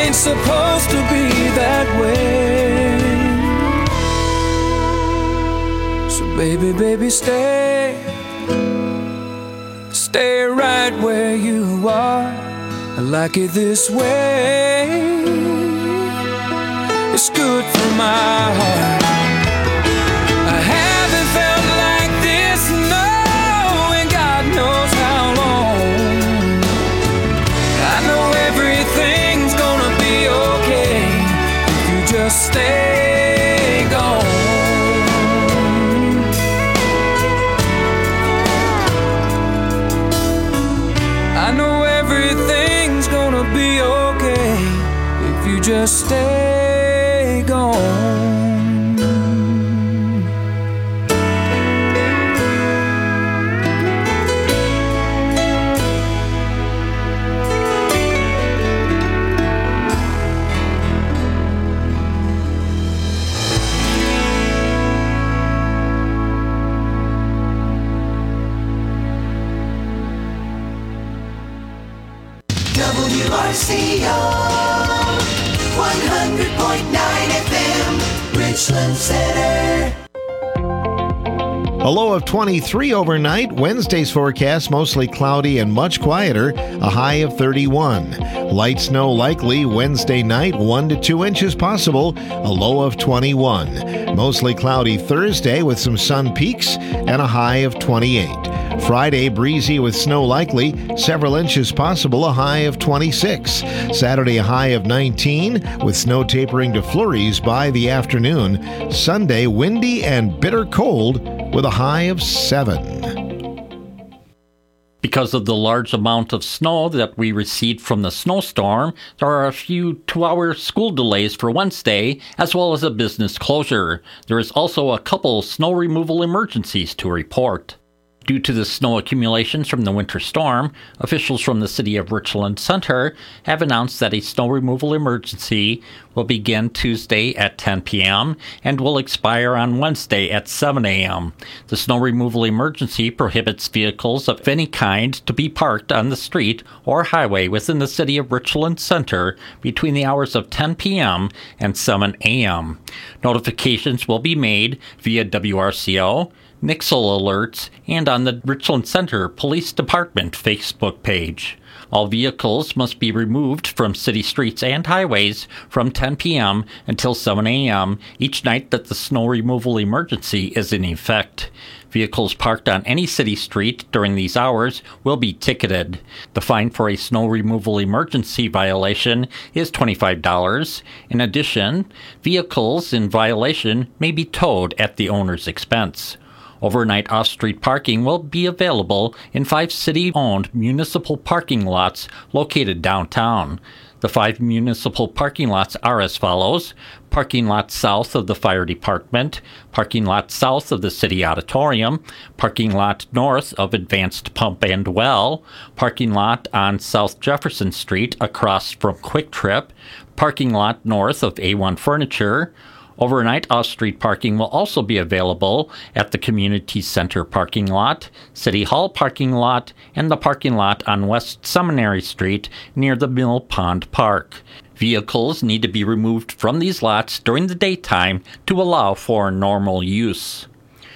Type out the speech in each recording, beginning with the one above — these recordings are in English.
ain't supposed to be that way. So baby, baby, stay right where you are. I like it this way. It's good for my heart. I haven't felt like this, no, and God knows how long. I know everything's gonna be okay if you just stay gone. I know everything's gonna be okay if you just stay gone. WRCO 100.9 FM, Richland Center. A low of 23 overnight. Wednesday's forecast mostly cloudy and much quieter. A high of 31. Light snow likely Wednesday night, 1 to 2 inches possible. A low of 21. Mostly cloudy Thursday with some sun peaks and a high of 28. Friday, breezy with snow likely, several inches possible, a high of 26. Saturday, a high of 19, with snow tapering to flurries by the afternoon. Sunday, windy and bitter cold, with a high of 7. Because of the large amount of snow that we received from the snowstorm, there are a few 2-hour school delays for Wednesday, as well as a business closure. There is also a couple snow removal emergencies to report. Due to the snow accumulations from the winter storm, officials from the city of Richland Center have announced that a snow removal emergency will begin Tuesday at 10 p.m. and will expire on Wednesday at 7 a.m. The snow removal emergency prohibits vehicles of any kind to be parked on the street or highway within the city of Richland Center between the hours of 10 p.m. and 7 a.m. Notifications will be made via WRCO, Nixle alerts, and on the Richland Center Police Department Facebook page. All vehicles must be removed from city streets and highways from 10 p.m. until 7 a.m. each night that the snow removal emergency is in effect. Vehicles parked on any city street during these hours will be ticketed. The fine for a snow removal emergency violation is $25. In addition, vehicles in violation may be towed at the owner's expense. Overnight off-street parking will be available in 5 city-owned municipal parking lots located downtown. The 5 municipal parking lots are as follows: parking lot south of the fire department, parking lot south of the city auditorium, parking lot north of Advanced Pump and Well, parking lot on South Jefferson Street across from Quick Trip, parking lot north of A1 Furniture. Overnight off-street parking will also be available at the Community Center parking lot, City Hall parking lot, and the parking lot on West Seminary Street near the Mill Pond Park. Vehicles need to be removed from these lots during the daytime to allow for normal use.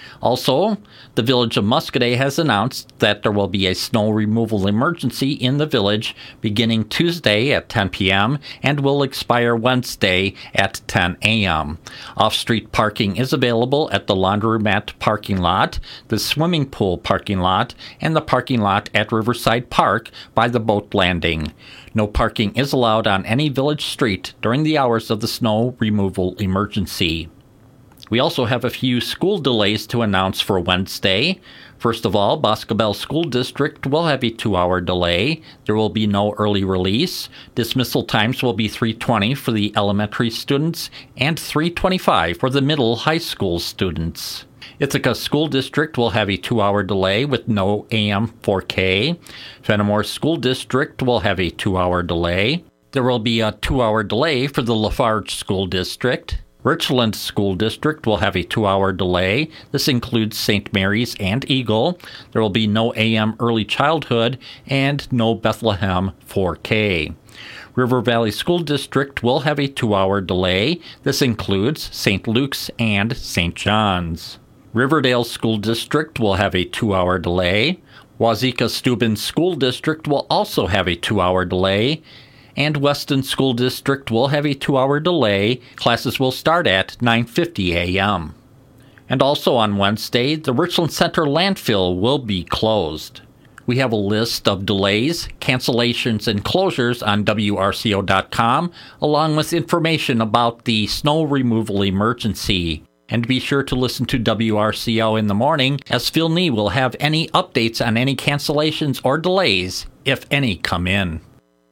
Also, the Village of Muscoda has announced that there will be a snow removal emergency in the village beginning Tuesday at 10 p.m. and will expire Wednesday at 10 a.m. Off-street parking is available at the Laundromat parking lot, the swimming pool parking lot, and the parking lot at Riverside Park by the boat landing. No parking is allowed on any village street during the hours of the snow removal emergency. We also have a few school delays to announce for Wednesday. First of all, Boscobel School District will have a 2-hour delay. There will be no early release. Dismissal times will be 3:20 for the elementary students and 3:25 for the middle high school students. Ithaca School District will have a 2-hour delay with no AM 4K. Fenimore School District will have a 2-hour delay. There will be a 2-hour delay for the Lafarge School District. Richland School District will have a 2-hour delay. This includes St. Mary's and Eagle. There will be no AM Early Childhood and no Bethlehem 4K. River Valley School District will have a 2-hour delay. This includes St. Luke's and St. John's. Riverdale School District will have a 2-hour delay. Wazeeka-Steuben School District will also have a 2-hour delay. And Weston School District will have a 2-hour delay. Classes will start at 9:50 a.m. And also on Wednesday, the Richland Center landfill will be closed. We have a list of delays, cancellations, and closures on WRCO.com, along with information about the snow removal emergency. And be sure to listen to WRCO in the morning, as Phil Nee will have any updates on any cancellations or delays, if any come in.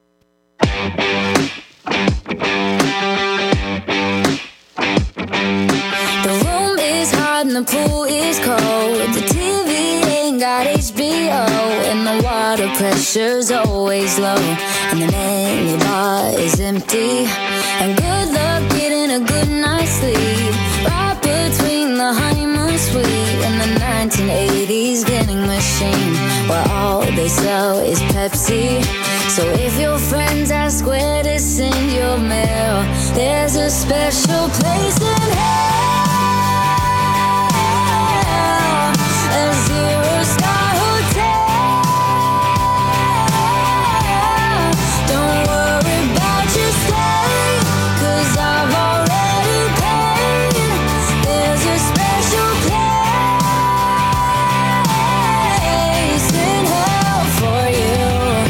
The room is hot and the pool is cold. The TV ain't got HBO, and the water pressure's always low, and the mini bar is empty. And good luck getting a good night's sleep, right between the honeymoon suite and the 1980s vending machine, where all they sell is Pepsi. So if your friends ask where to send your mail, there's a special place in hell, a 0-star hotel. Don't worry about your stay, 'cause I've already paid. There's a special place in hell for you.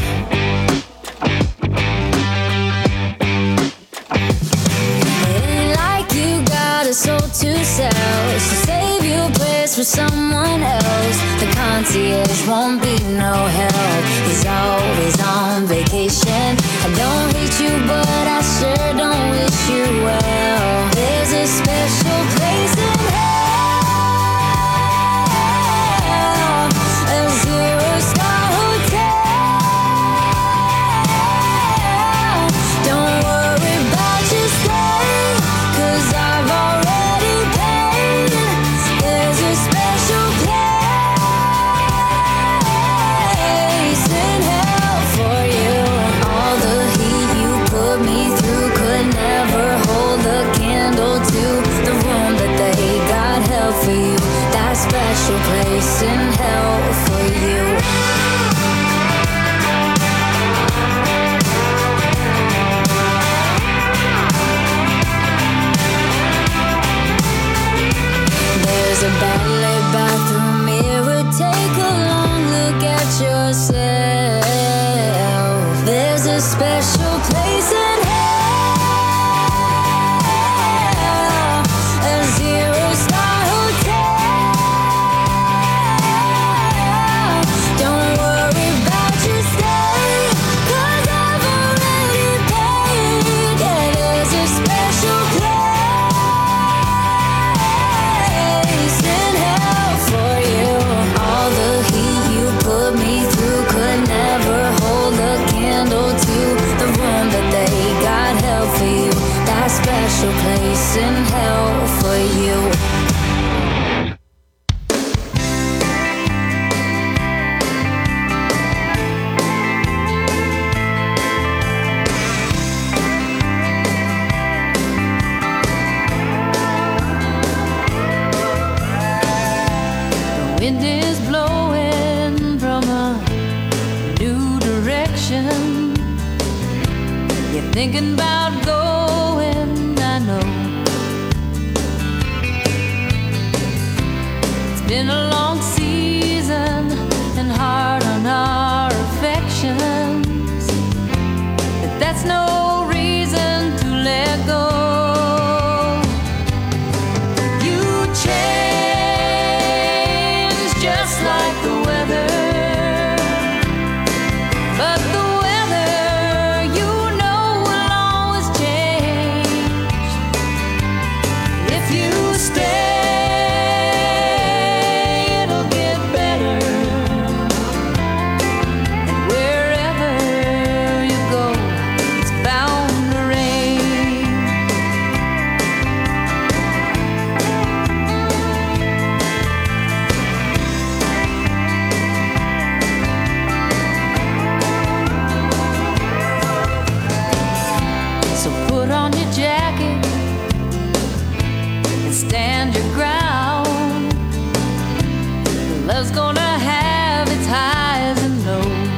It ain't like you got a soul to sell, so save your place for someone else. The concierge won't be no help, he's always on vacation. I don't hate you, but I sure don't wish you well. There's a special place in hell, a 0-star hotel. Don't worry about your stay, 'cause I've already paid. There's a special place in hell for you. All the heat you put me through could never hold a candle to the room that they got held for you. That special place in hell for you. There's a ballet bathroom mirror, take a long look at yourself. There's a special place in hell, a 0-star hotel. Don't worry about your stay, 'cause I've already paid. Yeah, there's a special place in hell for you. All the heat you put me through could never hold a candle to the room that they got held for you. That special place in hell for you. The wind is blowing from a new direction. You're thinking about going, I know. It's been a long season and hard on our affections, but that's no reason to let go. You change just like the weather, but the weather, you know, will always change. If you stay, it'll get better. And wherever you go, it's bound put on your jacket and stand your ground. Love's gonna have its highs and lows.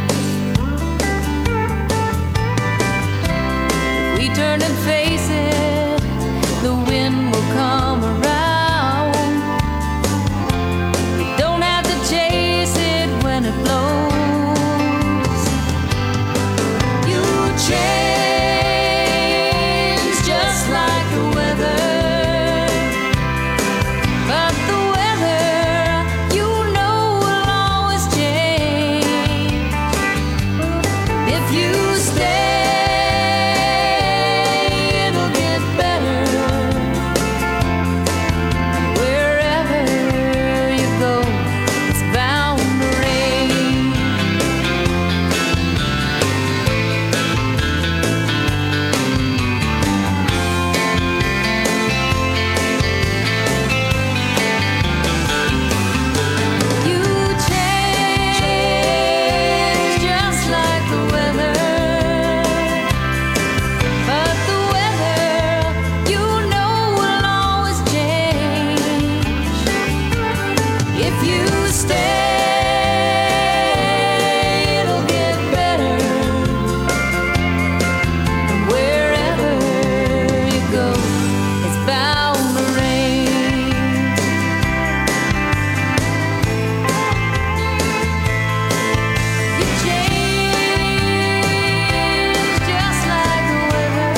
If we turn and face it, the wind will come around. We don't have to chase it when it blows. You change just like the weather, but the weather, you know, will always change. If you stay, it'll get better. Wherever you go, it's bound to rain. You change just like the weather, but the weather, you know, will always change. If you stay, it'll get better. And wherever you go, it's bound to rain. You change just like the weather.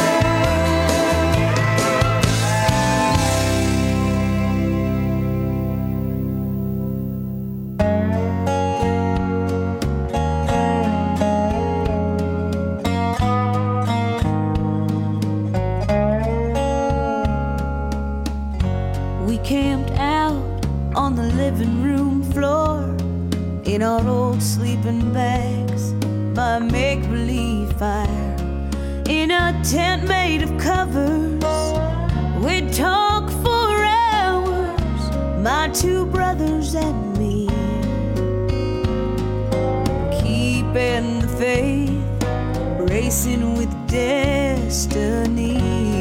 We camped out on the living room floor in our old sleeping bags by a make-believe fire. In a tent made of covers, we'd talk for hours, my two brothers and me, keeping the faith, racing with destiny.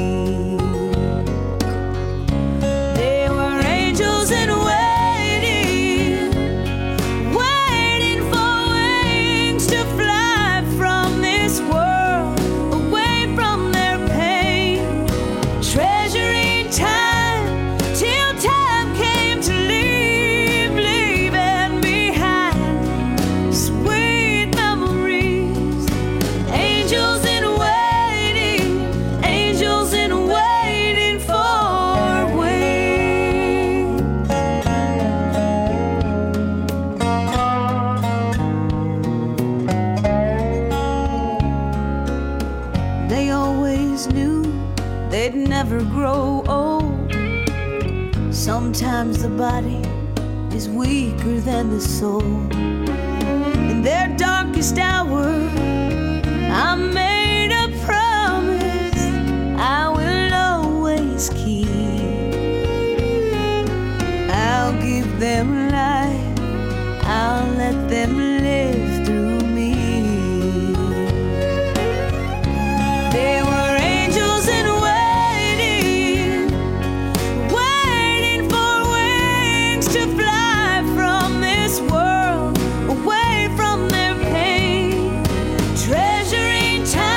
They were angels in waiting, waiting for wings to fly from this world, away from their pain, treasuring time till time came to leave, leaving behind sweet memories. Angels in waiting, angels in waiting for wings. They always knew they'd never grow old. Sometimes the body is weaker than the soul. In their darkest hour, I made a promise I will always keep. I'll give them life, I'll let them live through me. They were angels in waiting, waiting for wings to fly from this world, away from their pain, treasuring time.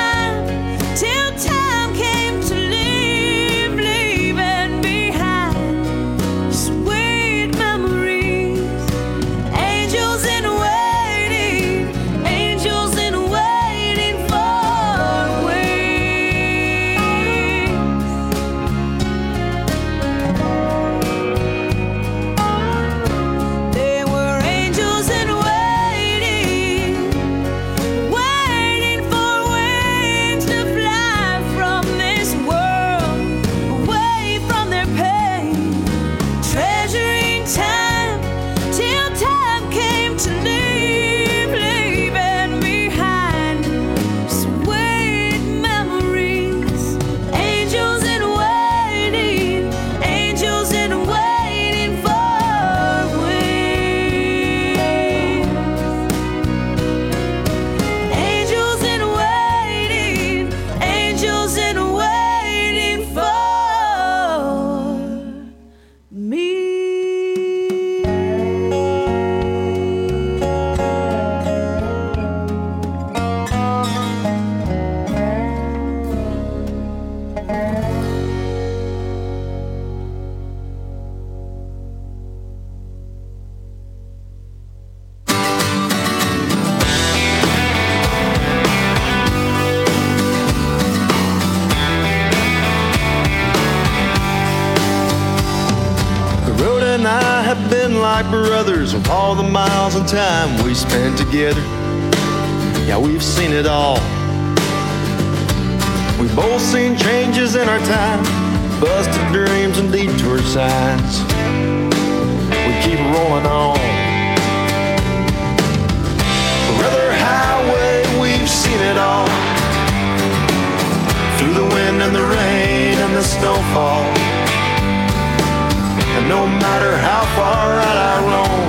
like brothers with all the miles and time we spent together. Yeah, we've seen it all. We've both seen changes in our time, busted dreams and detour signs. We keep rolling on. Brother Highway, we've seen it all. Through the wind and the rain and the snowfall. And no matter how far out I roam,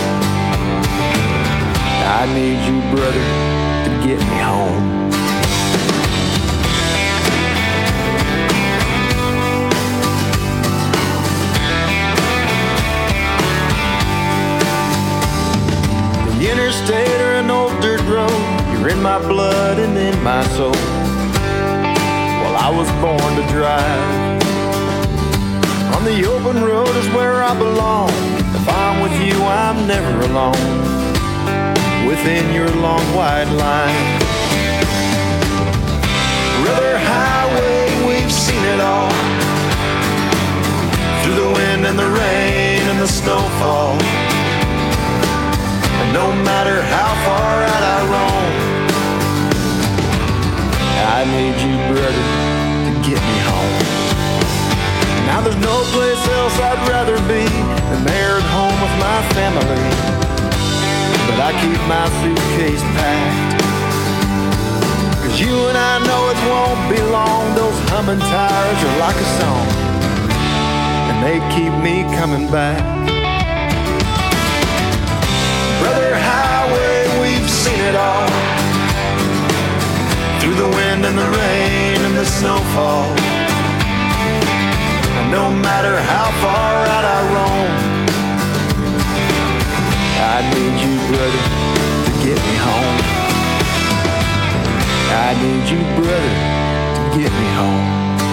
I need you, brother, to get me home. The interstate or an old dirt road, you're in my blood and in my soul. Well, I was born to drive. On the open road is where I belong. If I'm with you, I'm never alone. Within your long white line. Brother Highway, we've seen it all. Through the wind and the rain and the snowfall. And no matter how far out I roam, I need you, brother, to get me home. Now there's no place else I'd rather be than there at home with my family. But I keep my suitcase packed, 'cause you and I know it won't be long. Those humming tires are like a song, and they keep me coming back. Brother Highway, we've seen it all. Through the wind and the rain and the snowfall. No matter how far out I roam, I need you, brother, to get me home. I need you, brother, to get me home.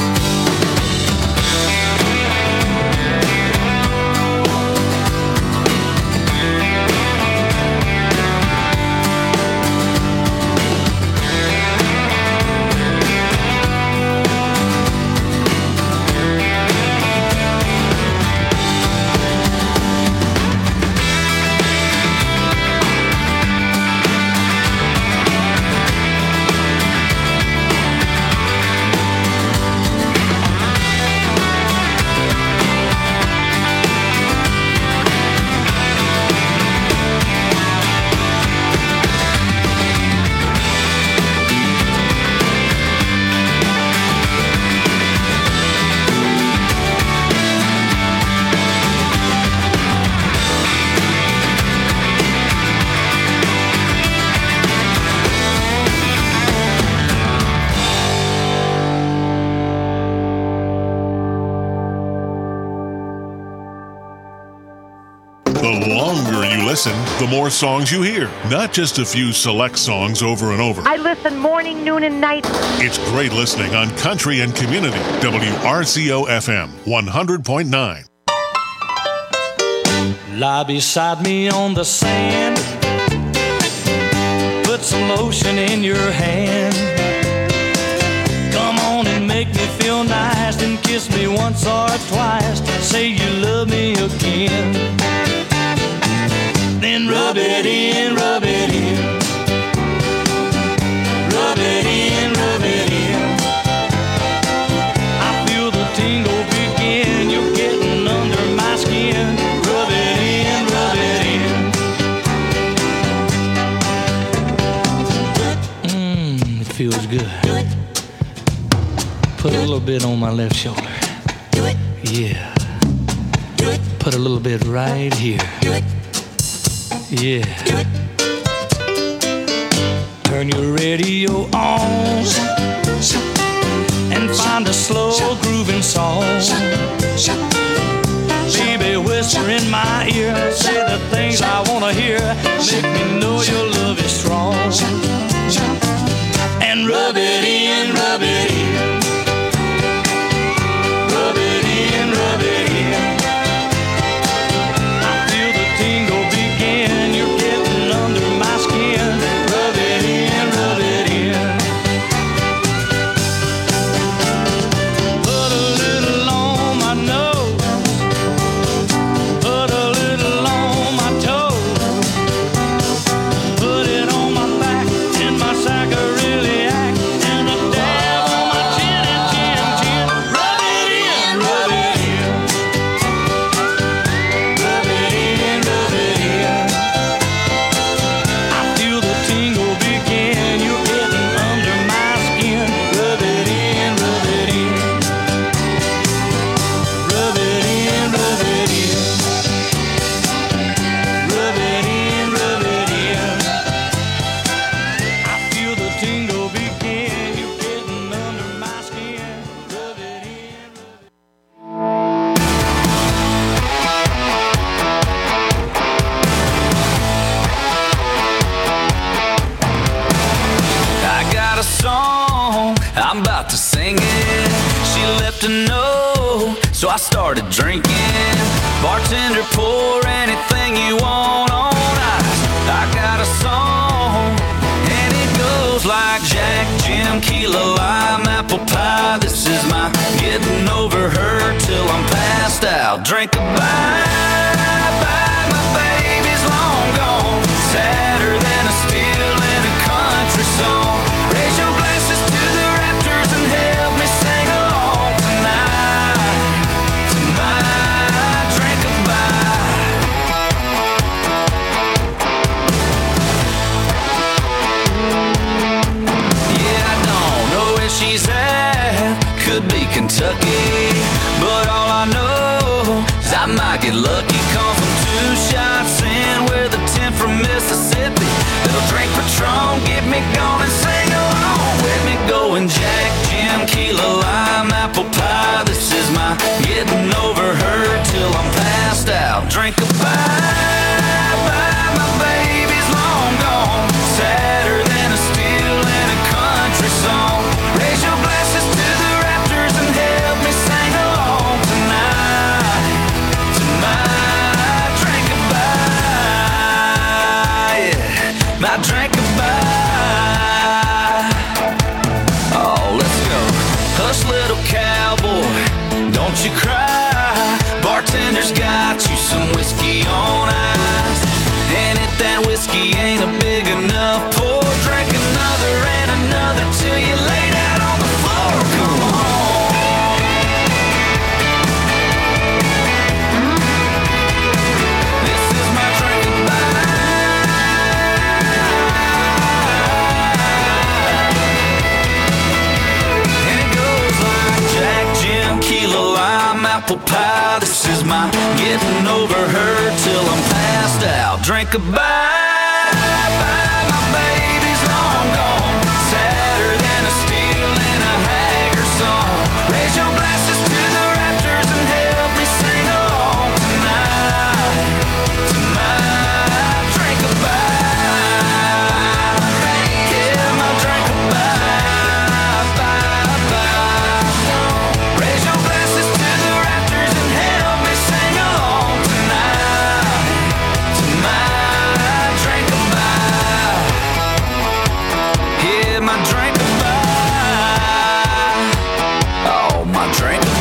The more songs you hear, not just a few select songs over and over. I listen morning, noon, and night. It's great listening on Country and Community, WRCO FM 100.9. Lie beside me on the sand. Put some lotion in your hand. Come on and make me feel nice. Then kiss me once or twice. Say you love me again. Then rub it in, rub it in. Rub it in, rub it in. I feel the tingle begin. You're getting under my skin. Rub it in, rub it in. It feels good. Put a little bit on my left shoulder. Yeah. Put a little bit right here. Yeah. Turn your radio on and find a slow grooving song. Baby, whisper in my ear, say the things I wanna hear. Make me know your love is strong. And rub it in, rub it in. Rub it in, rub it in. Put a little it. She left a note, so I started drinking. Bartender, pour anything you want on ice. I got a song, and it goes like Jack, Jim, Keela, lime, apple pie. This is my getting over her till I'm passed out. Drink a bye, bye, my baby's long gone. Sadder than a steel in a country song. Raise your glasses to the Raptors and help me sing along tonight. Tonight, drink a bye. Yeah, I don't know where she's at. Could be Kentucky, but all I know is I might get lucky. Come from 2 shots in with a 10 from Mississippi. They'll drink Patron, get me gone and sing along with me. Going Jack, Jim, Keela, lime, apple pie. This is my getting over her till I'm passed out. Drink a bye, bye, my baby's long gone. Sadder than a steel in a country song. Raise your glasses to the Raptors and help me sing along tonight. Tonight, drink a bye, yeah, my drink a bye. Oh, let's go. Hush, little cowboy, don't you cry. Bartender's got you some whiskey on ice. And if that whiskey ain't a big enough pour, drink another and another till you laid out on the floor. Come on. This is my drink of and it goes like Jack, Jim, Keela, lime, apple pie. This is my getting over her till I'm passed out. Drink a bye, bye, my baby's long gone. Sadder than a steel in a Haggard song. Raise your glasses to the Raptors and help me sing along tonight. Tonight, drink a bye. Yeah, my drink a bye, bye, bye. Raise your glasses to the Raptors and help me sing along tonight. Tonight, drink a bye. Yeah, my drink a bye. Oh, my drink a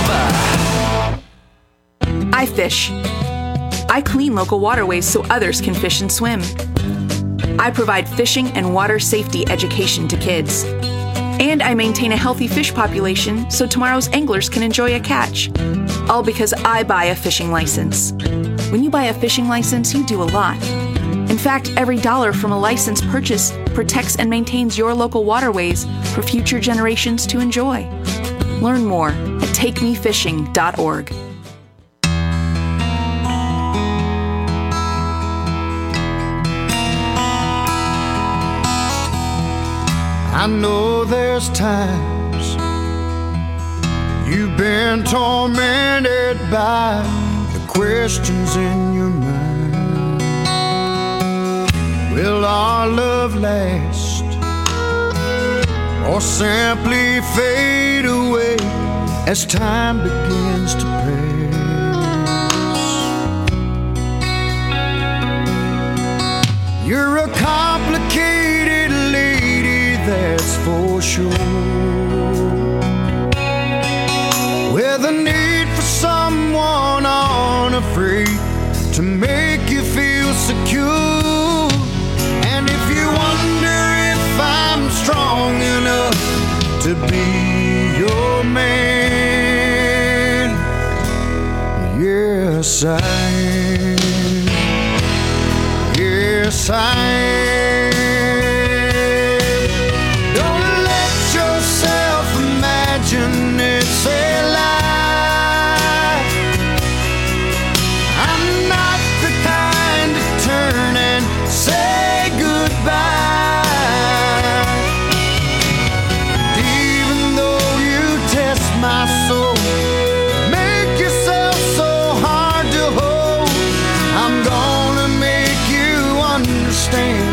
bye. I fish. I clean local waterways so others can fish and swim. I provide fishing and water safety education to kids. And I maintain a healthy fish population so tomorrow's anglers can enjoy a catch. All because I buy a fishing license. When you buy a fishing license, you do a lot. In fact, every dollar from a license purchase protects and maintains your local waterways for future generations to enjoy. Learn more at takemefishing.org. I know there's times you've been tormented by the questions in your mind. Will our love last or simply fade away as time begins to pass? You're a complicated lady, that's for sure, with a need for someone unafraid to make you feel secure. And if you wonder if I'm strong enough to be your man, yes I am. Yes I am. Don't let yourself imagine it's a lie. I'm not the kind to turn and say goodbye. Even though you test my soul, make yourself so hard to hold, I'm gonna make you understand.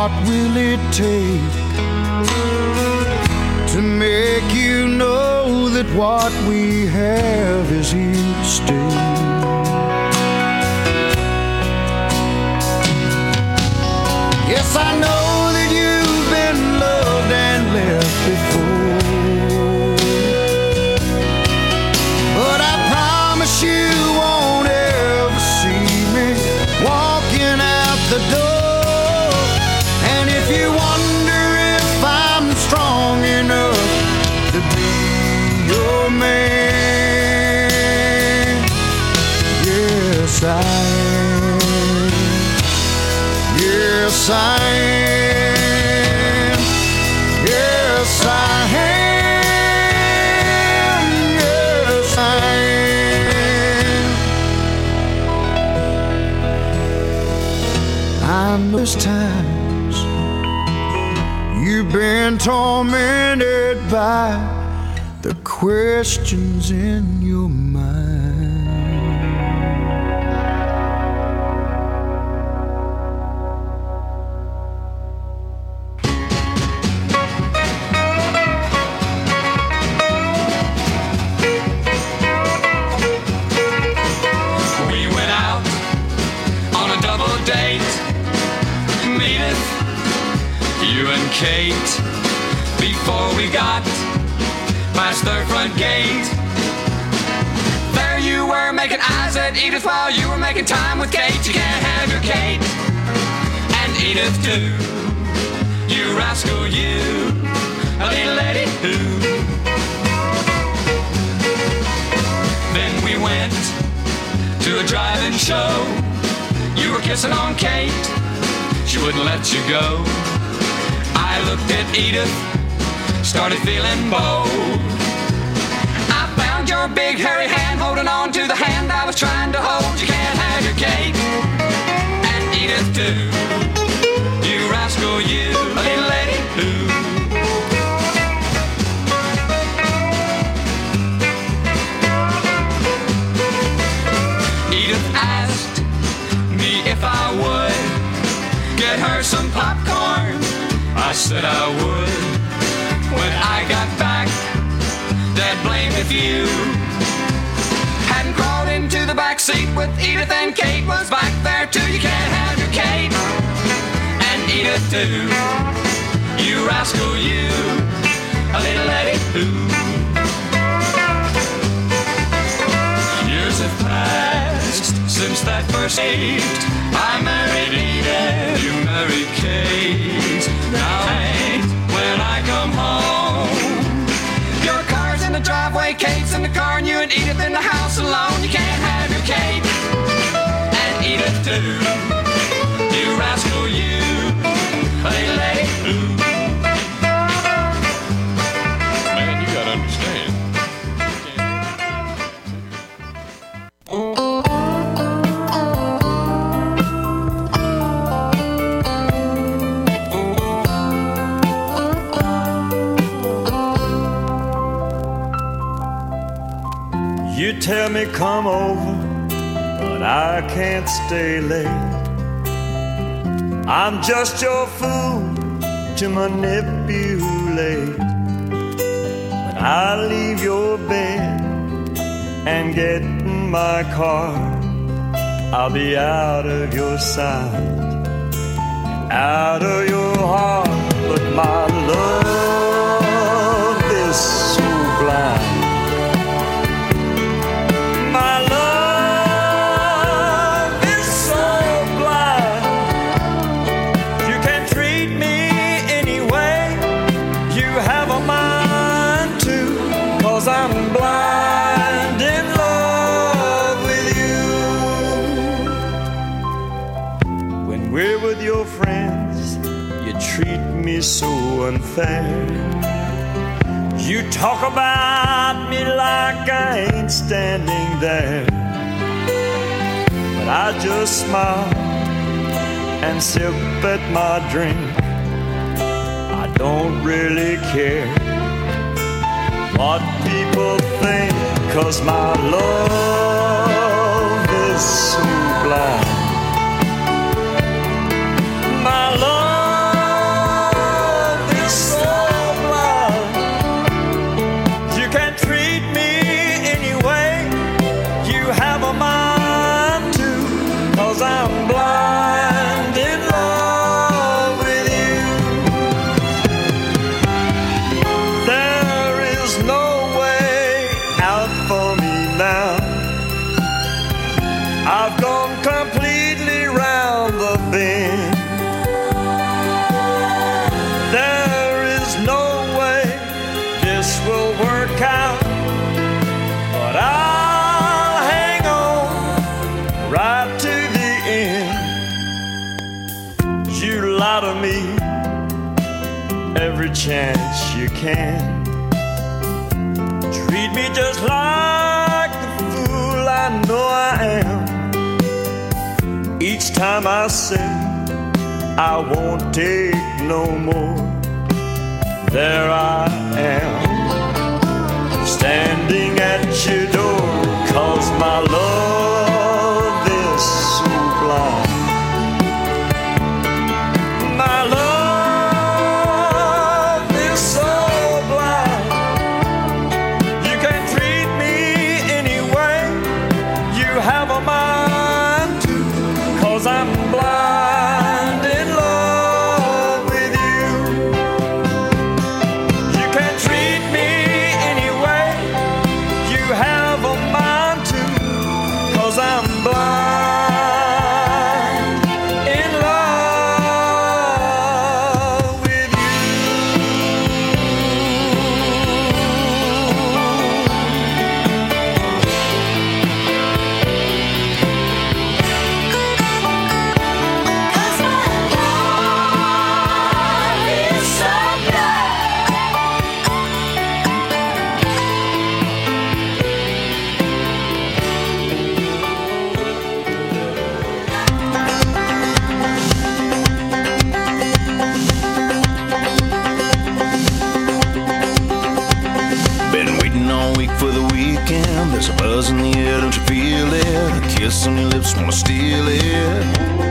what will it take to make you know that what we have is here to stay? Yes, I know that you've been loved and left before, but I promise you won't ever see me walking out the door. And if you wonder if I'm strong enough to be your man, yes I am. Yes, I am. Yes, I am. Yes, I am. I know there's times you've been tormented by the questions in your mind. Kate, before we got past their front gate, there you were making eyes at Edith while you were making time with Kate. You can't have your Kate and Edith too, you rascal you, a little lady who. Then we went to a drive-in show. You were kissing on Kate, she wouldn't let you go. I looked at Edith, started feeling bold. I found your big hairy hand holding on to the hand I was trying to hold. You can't have your Kate and Edith too, you rascal you, a little lady who. Edith asked me if I would get her some popcorn. I said I would. When I got back, Dad blamed if you hadn't crawled into the back seat with Edith, and Kate was back there too. You can't have your Kate and Edith too, you rascal you, a little lady who. Years have passed since that first date. I married Edith, you married Kate. Now when I come home, your car's in the driveway, Kate's in the car, and you and Edith in the house alone. You can't have your Kate and Edith too, you rascal you, a little lady who. Man, you gotta understand. You tell me come over, but I can't stay late. I'm just your fool to manipulate. When I leave your bed and get in my car, I'll be out of your sight and out of your heart. But my love is so blind. My love is so blind. You can treat me any way you have a mind to, 'cause I'm blind in love with you. When we're with your friends, you treat me so unfair. You talk about me like I ain't standing there, but I just smile and sip at my drink. I don't really care what people think, 'cause my love is so blind. My love every chance you can. Treat me just like the fool I know I am. Each time I say I won't take no more, there I am, standing at your door, 'cause my love is so blind. My love is so blind. You can't treat me any way you have a mind to, 'cause I'm blind in love with you. You can't treat me any way you have a mind to, 'cause I'm blind in love with you. Been waiting all week for the weekend. There's a buzz in the air, don't you feel it? A kiss on your lips, wanna steal it.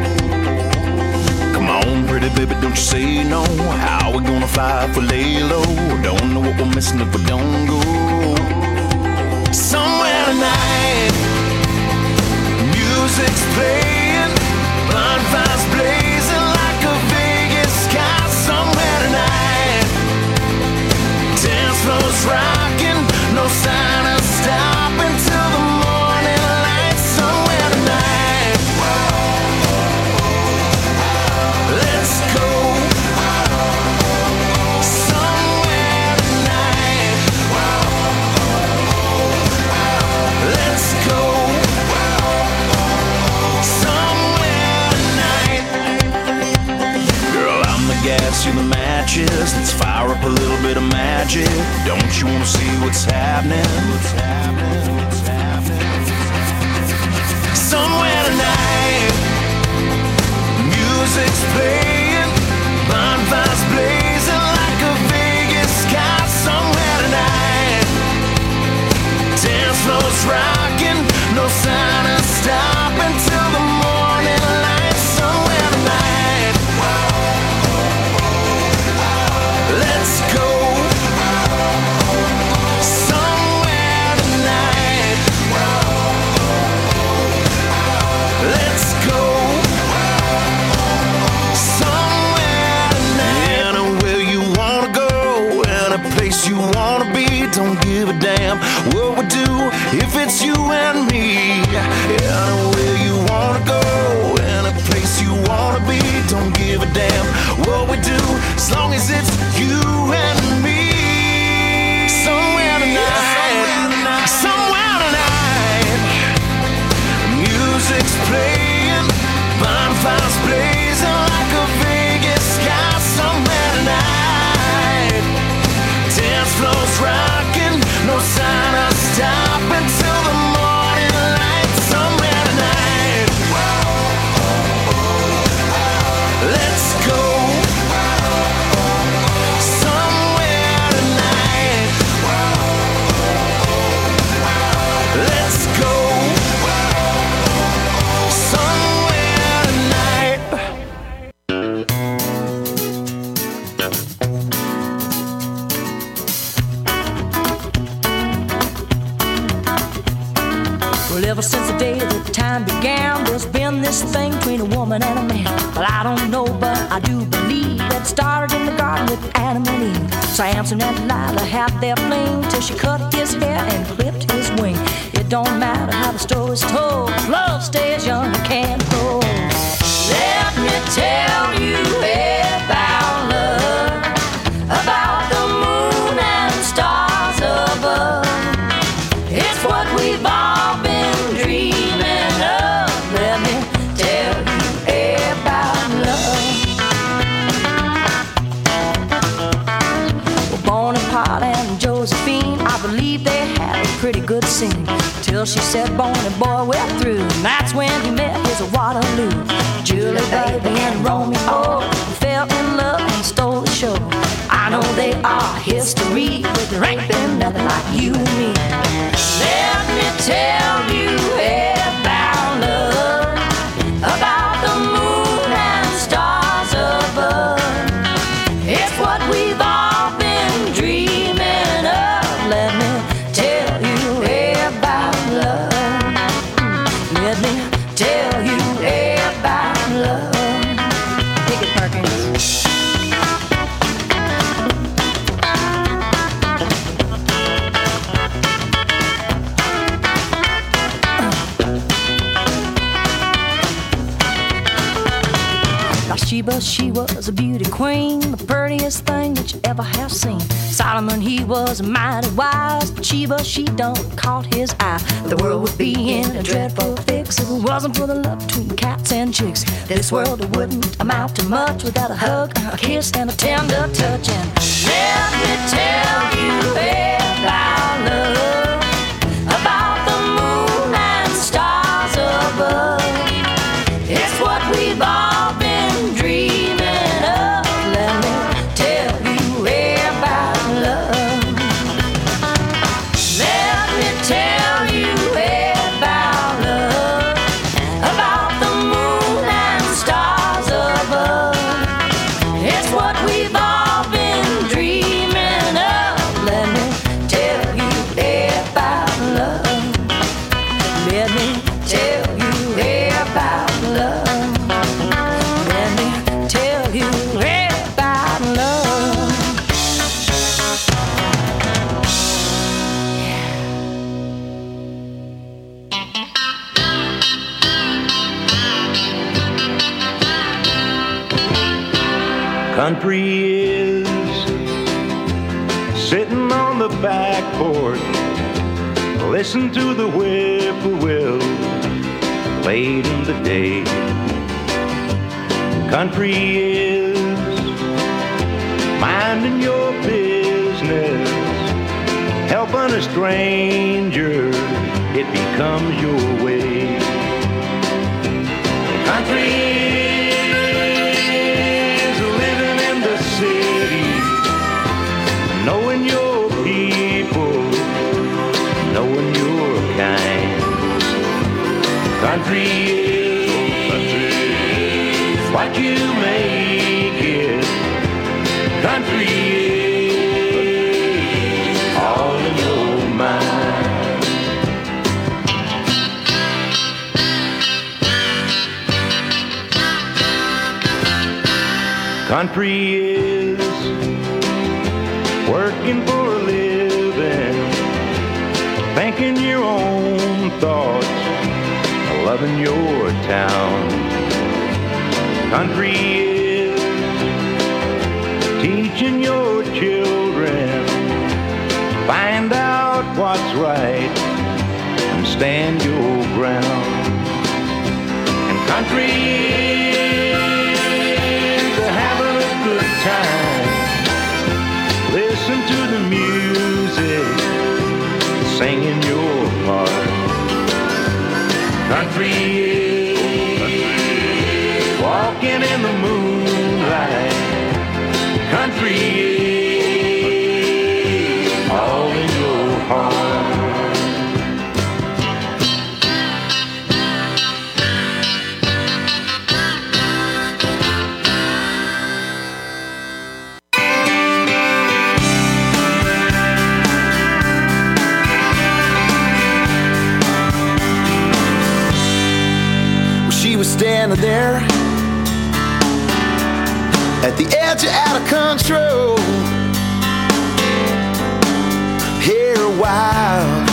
Come on, pretty baby, don't you say no. How we gonna fly if we lay low? Don't know what we're missing if we don't go. Somewhere tonight, music's playing, bonfires blazing like a Vegas sky. Somewhere tonight, dance floors rocking, no sign of stopping till the morning light. Somewhere tonight, let's go. Somewhere tonight, let's go. Somewhere tonight. Girl, I'm the gas, you're the matches. Let's fire up a little bit of magic. Don't you wanna see what's happening? Somewhere tonight, music's playing, bonfires blazing like a Vegas sky. Somewhere tonight, dance floors rocking, no sign of stopping till the morning light. Somewhere tonight, let's go. Somewhere tonight, let's go. Somewhere tonight. Anywhere you wanna go, any place you wanna be. Don't give a damn what we do if it's you and me. Anywhere you wanna go, any place you wanna be. Don't give a damn what we do as long as it's you and me. Somewhere tonight, somewhere tonight, music's playing, bonfires blazing like a Vegas sky. Somewhere tonight, dance floors rocking, no sign of stopping till the morning light. Somewhere tonight, let's go. Somewhere tonight, let's go. Somewhere tonight. Well, ever since the day that time began, there's been this thing between a woman and a man. Well, I don't know, but I do believe that started in the garden with Adam and Eve. Samson and Delilah had their fling till she cut his hair and clipped his wing. It don't matter how the story's told, love stays young and can't grow. Let me tell you about love, about the moon and stars above. It's what we've all been dreaming of. Let me tell you about love. pretty good singing. Till she said, "Bonnie boy, we're through." And that's when he met his Waterloo. Julie, baby, and Romeo fell in love and stole the show. I know they are history, but there ain't been nothing like you and me. Let me tell you about love, about the moon and stars above. It's what we've all been dreaming of. Let me tell you about love. Let me tell you about love. Pick it, Perkins. Bathsheba, she was a beauty queen, the prettiest thing that you ever have seen. Solomon, he was mighty wise, but Sheba, she don't caught his eye. The world would be in a dreadful fix if it wasn't for the love between cats and chicks. This world wouldn't amount to much without a hug, a kiss, and a tender touch. And let me tell you about love, about the moon and stars above. It's what we've all been dreaming of. Let me tell you about love. Let me tell you about love, about the moon and stars above. It's what we've all been dreaming of. Let me tell you about love. Let me tell you about love. Let me tell you about love. Country is sitting on the back porch, listen to the whippoorwill late in the day. Country is minding your business, helping a stranger, it becomes your way. Country is living in the city, knowing your people, knowing your kind. Country is what you make it. Country is all in your mind. Country is working for a living, thinking your own thoughts, loving your town. Country is teaching your children, find out what's right and stand your ground. And country is having a good time, listen to the music, singing your part. Country is walking in the moonlight. Country is all in your heart. She was standing there at the edge of out of control, hair wild,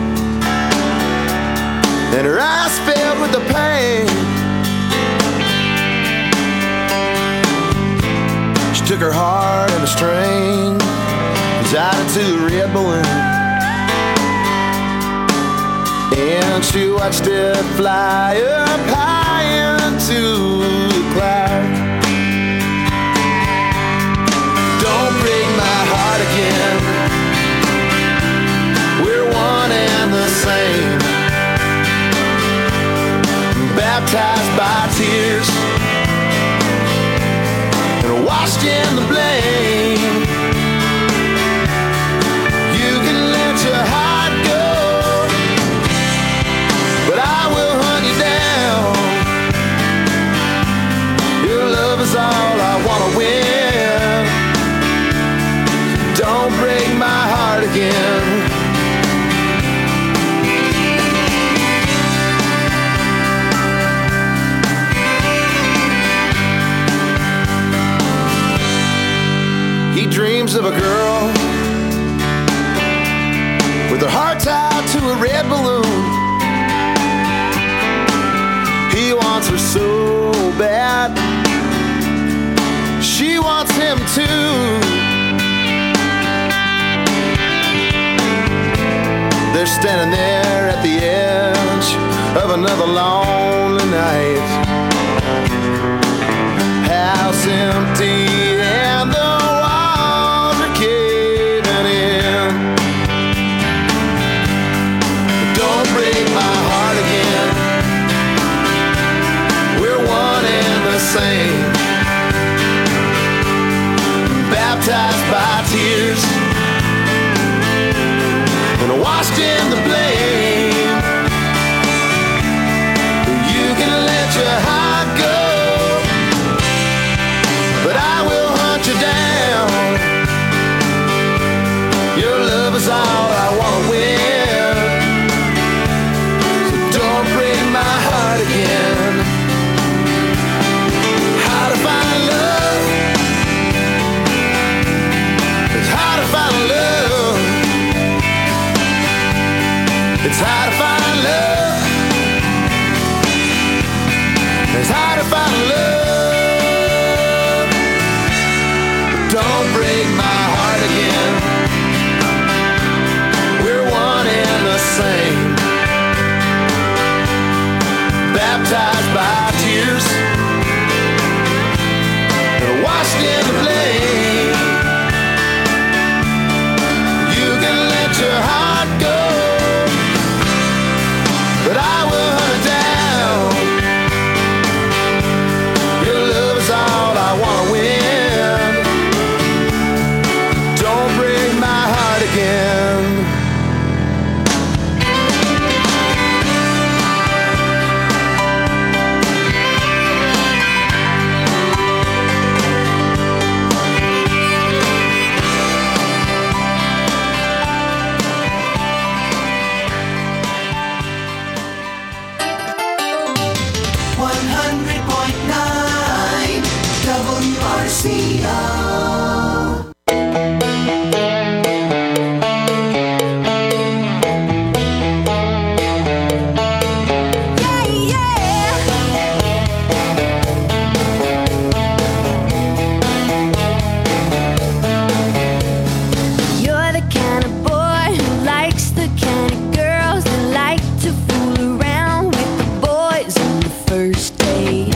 and her eyes filled with the pain. She took her heart and a string, tied it to a red balloon, and she watched it fly up high into the clouds. Don't break my heart again, we're one and baptized by tears and washed in the blame. You can let your heart go, but I will hunt you down. Your love is all I wanna win. Don't break my heart again. He dreams of a girl with her heart tied to a red balloon. He wants her so bad. She wants him too. They're standing there at the edge of another lonely night. House empty and the walls are caving in. Don't break my heart again. We're one and the same. Baptized by tears and washed in the blame. You can let your heart go, but I will hunt you down. Your love is all I want to win. So don't break my heart again. How to find love? It's hard to find love. It's hard to find love. It's hard to find love. Don't break my heart again. We're one and the same. Baptized by tears and washed in the blame. You can let your heart go, but I will hunt it down. Your love is all I want to win. Don't break my heart again. You're the kind of boy who likes the kind of girls that like to fool around with the boys on the first date.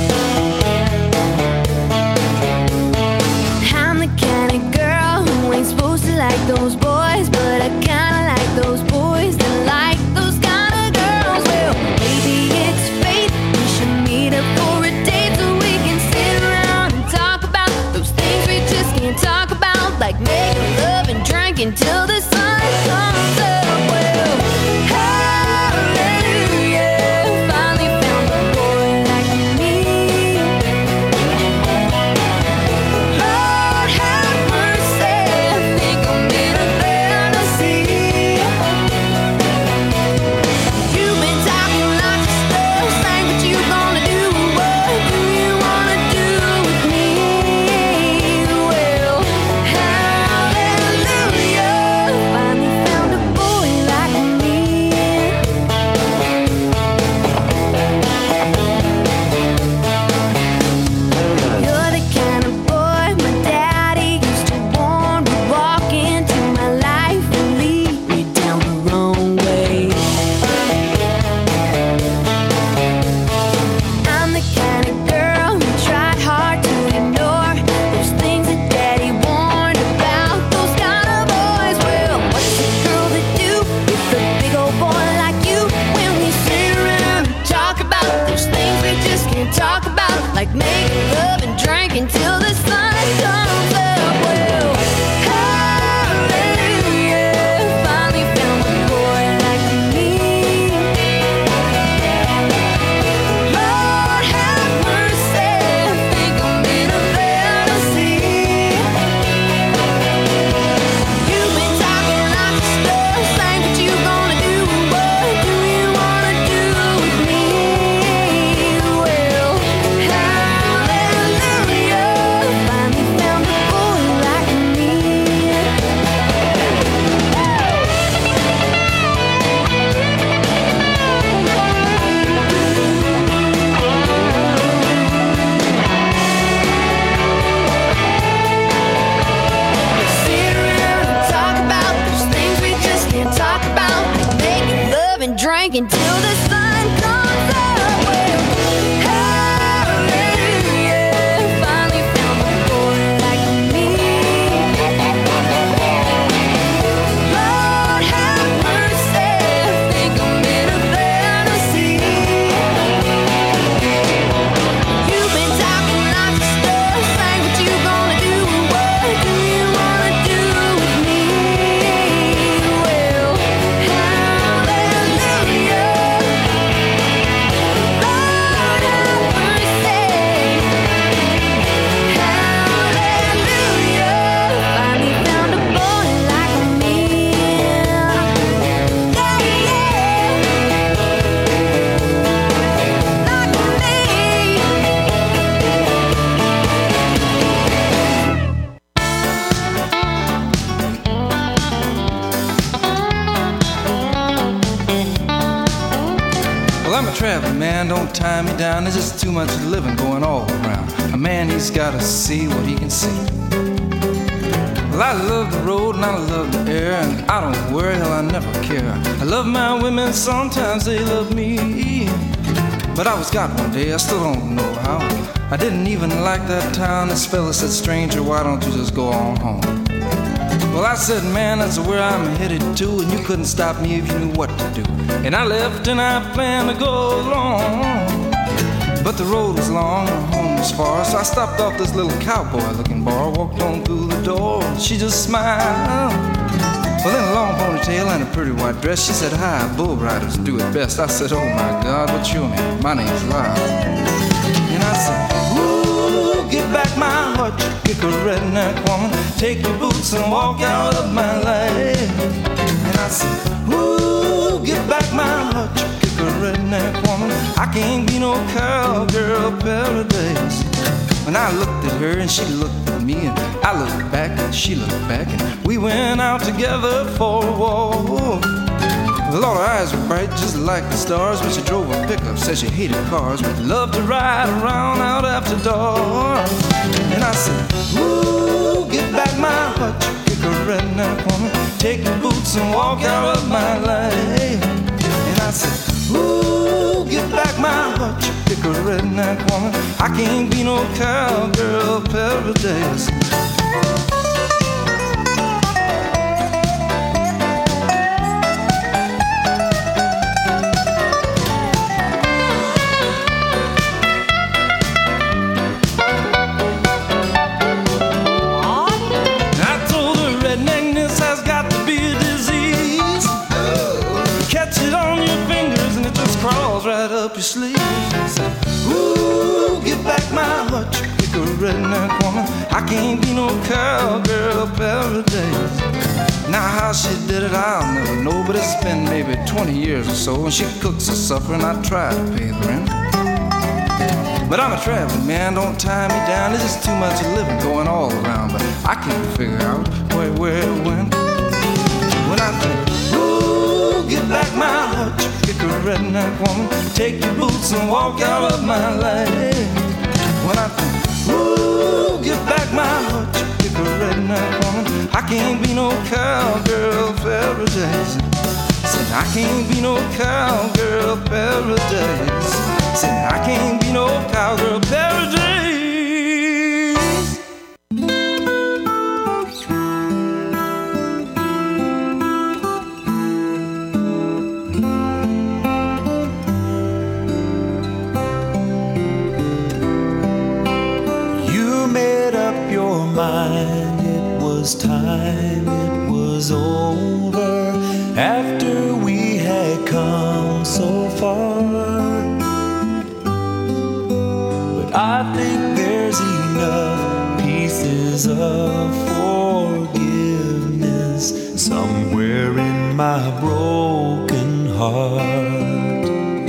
I'm the kind of girl who ain't supposed to like those boys, but I kinda like those boys that like those kind of girls. Well, maybe it's fate. We should meet up for a date so we can sit around and talk about those things we just can't talk about, like making love and drinking till the sun comes up. Well, hallelujah, finally found a boy like me. Lord have mercy, I think I'm in a fantasy. You've been talking lots of stuff, saying what you gonna do. What do you wanna do with me? Well, hallelujah, drink until the sun comes up. Well, hallelujah, finally found a boy like me. Lord have mercy, think I'm in a fantasy. You've been talking lots of stuff, like what you gonna do, what do you wanna do with me? Well, hallelujah, Lord have mercy. Hallelujah, finally found a boy like me. Yeah, like me. Well, I'm a traveling man, don't tie me down. There's just too much living going all around. A man, he's gotta see what he can see. Well, I love the road and I love the air, and I don't worry, hell, I never care. I love my women, sometimes they love me. But I was got one day, I still don't know how. I didn't even like that town. This fella said, stranger, why don't you just go on home? Well, I said, man, that's where I'm headed to, and you couldn't stop me if you knew what to do. And I left and I planned to go along, but the road was long and home was far, so I stopped off this little cowboy-looking bar, walked on through the door, and she just smiled. Well, in a long ponytail and a pretty white dress, she said, hi, bull riders do it best. I said, oh my God, what's your name? My name's Lyle. And I said, ooh, get back my heart, you kick a redneck woman. Take your boots and walk out of my life. And I said, ooh, get back my heart, you kick a redneck woman. I can't be no cowgirl paradise. When I looked at her and she looked at me, and I looked back and she looked back, and we went out together for a walk. Well, all her eyes were bright just like the stars when she drove a pickup. Said she hated cars but loved to ride around out after dark. And I said, ooh, get back my heart, you kick a redneck woman. Take your boots and walk out of my life. And I said, ooh, get back my heart, you kick a redneck woman. I can't be no cowgirl paradise. Right up your sleeve. Say, ooh, get back my heart, you kick a redneck woman. I can't be no cowgirl paradise. Now how she did it, I'll never know, but it's been maybe 20 years or so, and she cooks us supper and I try to pay the rent. But I'm a traveling man, don't tie me down. There's just too much living going all around, but I can't figure out where it went. When I think, ooh, get back my heart, you kick a redneck woman. Take your boots and walk out of my life. When I think, ooh, get back my heart, you kick a redneck woman. I can't be no cowgirl paradise. Said I can't be no cowgirl paradise. Said I can't be no cowgirl paradise. It was time, it was over after we had come so far. But I think there's enough pieces of forgiveness somewhere in my broken heart.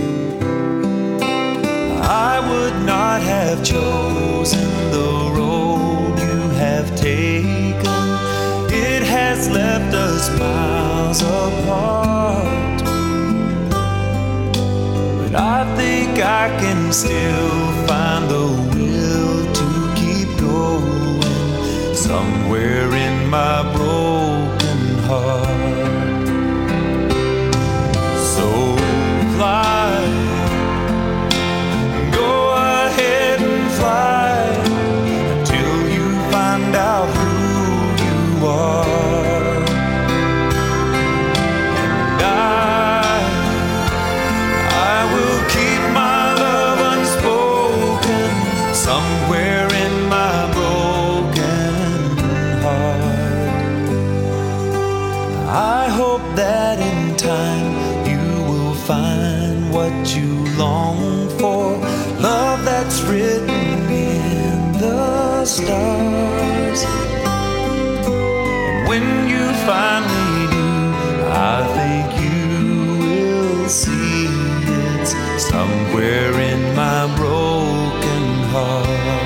I would not have chosen the road have taken. It has left us miles apart. But I think I can still find the will to keep going somewhere in my broken heart. So are. And I will keep my love unspoken somewhere in my broken heart. I hope that in time you will find what you long for, love that's written in the stars. And when you finally do, I think you will see it's somewhere in my broken heart.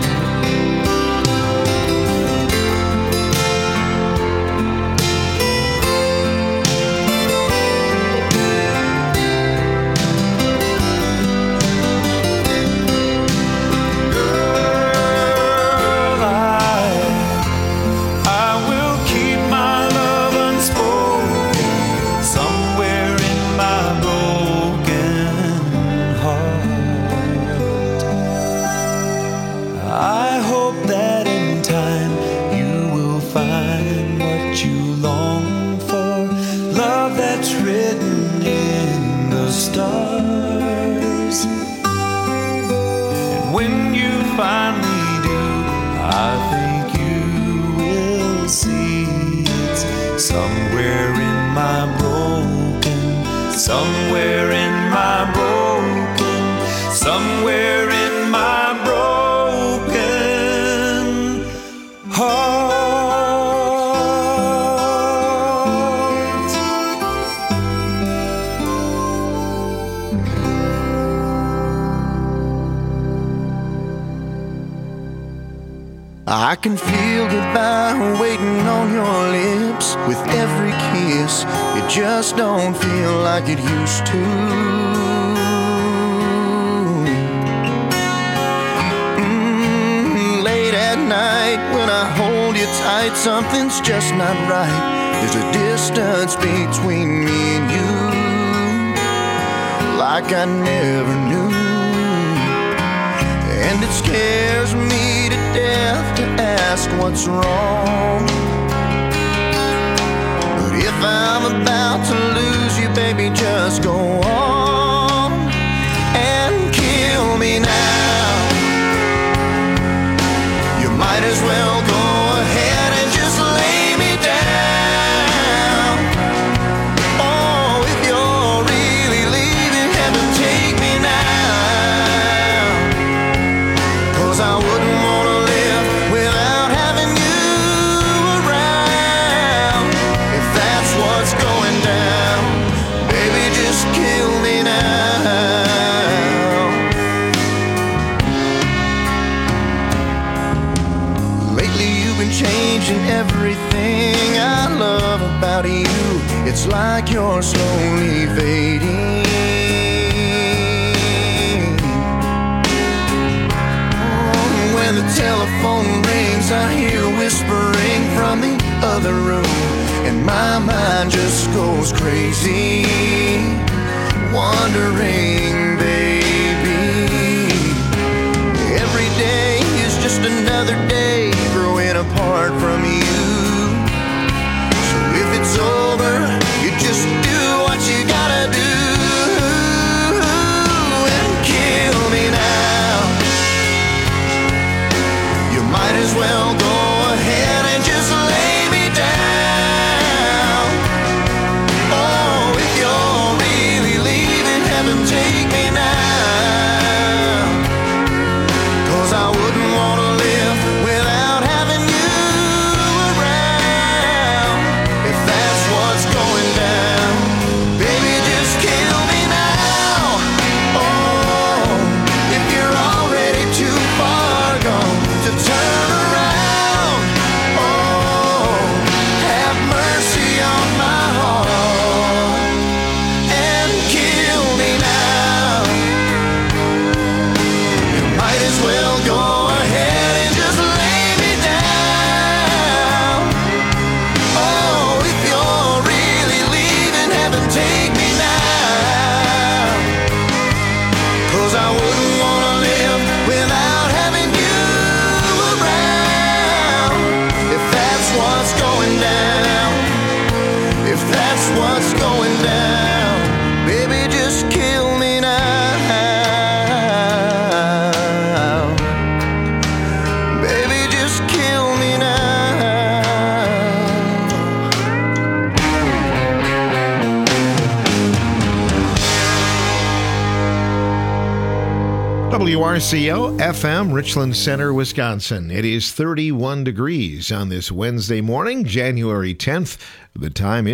Stars. And when you finally do, I think you will see it's somewhere in my broken, somewhere in my broken, somewhere in my broken heart. I can feel goodbye waiting on your lips with every kiss. It just don't feel like it used to. Late at night when I hold you tight, something's just not right. There's a distance between me and you, like I never knew. And it scares me to death to ask what's wrong. But if I'm about to lose you, baby, just go on and kill me now. You might as well go ahead and just lay me down. Oh, if you're really leaving heaven, take me now. I wouldn't want to live without having you around. If that's what's going down, baby, just kill me now. Lately you've been changing everything I love about you. It's like you're slowly fading. When the telephone rings, I hear whispering from the other room, and my mind just goes crazy, wondering, baby. Every day is just another day growing apart from you. So if it's over, you just do what you gotta do and kill me now. Might as well go ahead and just lay me down. Oh, if you're really leaving heaven, take me now. 'Cause I wouldn't want to live with WRCO FM, Richland Center, Wisconsin. It is 31 degrees on this Wednesday morning, January 10th. The time is